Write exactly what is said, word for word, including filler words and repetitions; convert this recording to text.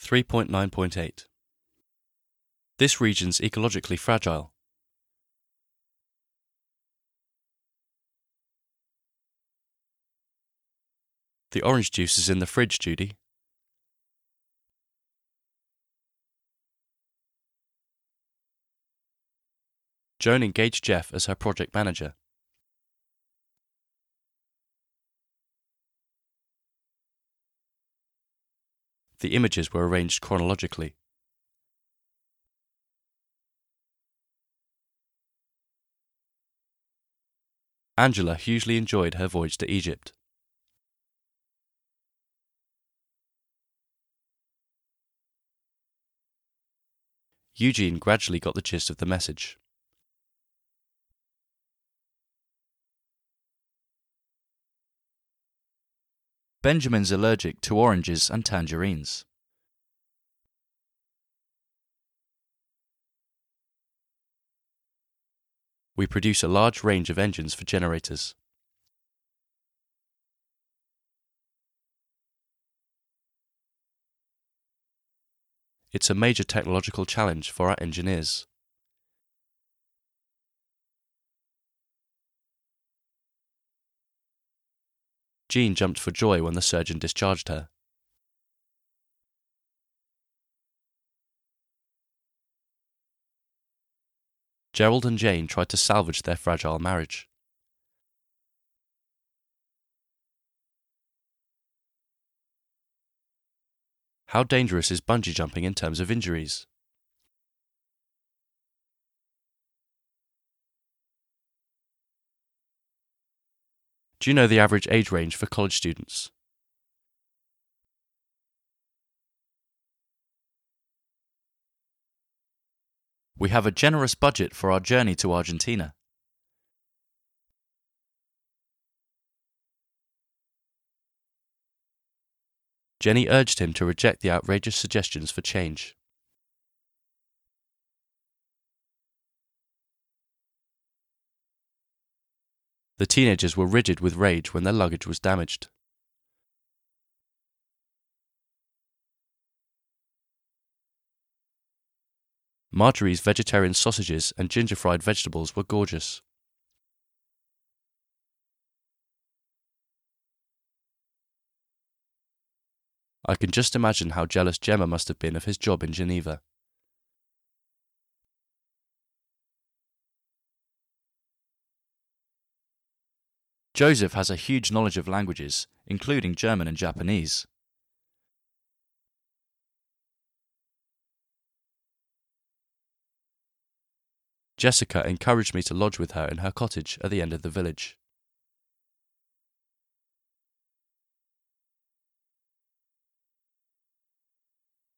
three point nine point eight. This region's ecologically fragile. The orange juice is in the fridge, Judy. Joan engaged Jeff as her project manager. The images were arranged chronologically. Angela hugely enjoyed her voyage to Egypt. Eugene gradually got the gist of the message. Benjamin's allergic to oranges and tangerines. We produce a large range of engines for generators. It's a major technological challenge for our engineers. Jean jumped for joy when the surgeon discharged her. Gerald and Jane tried to salvage their fragile marriage. How dangerous is bungee jumping in terms of injuries? Do you know the average age range for college students? We have a generous budget for our journey to Argentina. Jenny urged him to reject the outrageous suggestions for change. The teenagers were rigid with rage when their luggage was damaged. Marjorie's vegetarian sausages and ginger-fried vegetables were gorgeous. I can just imagine how jealous Gemma must have been of his job in Geneva. Joseph has a huge knowledge of languages, including German and Japanese. Jessica encouraged me to lodge with her in her cottage at the end of the village.